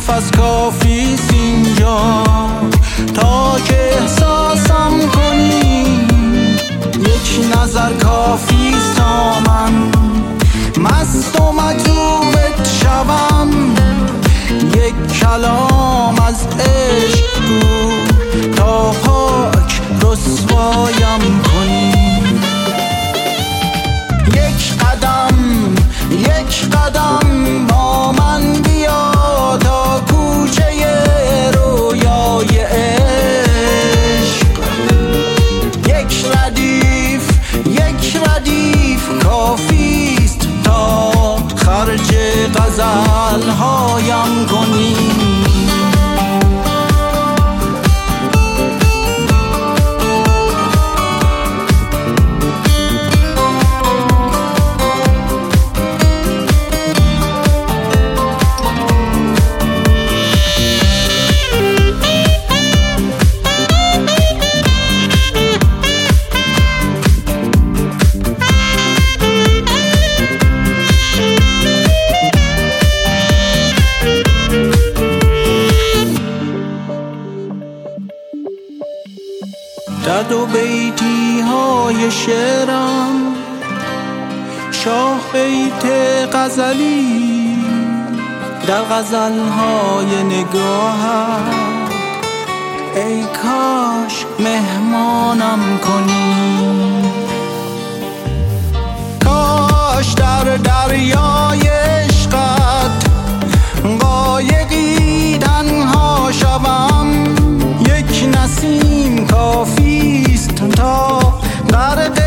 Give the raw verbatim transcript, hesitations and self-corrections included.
نفس کافیست اینجا تا که احساسم کنی، یک نظر کافیست تا من مست و مجذوبت شوم، یک کلام از عشق گو تا پاک رسوایم کنی. یک قدم یک قدم با من بیا تا کوچه رویای عشق، یک ردیف یک ردیف کافیست تا خرج غزل هایم کنی. در دو بیتی های شعرم شاه بیت غزلی، در غزل های نگاهت ای کاش مهمانم کنی. کاش در دریای عشقت قایقی تنها شوم، یک نسیم کافیست تا غرق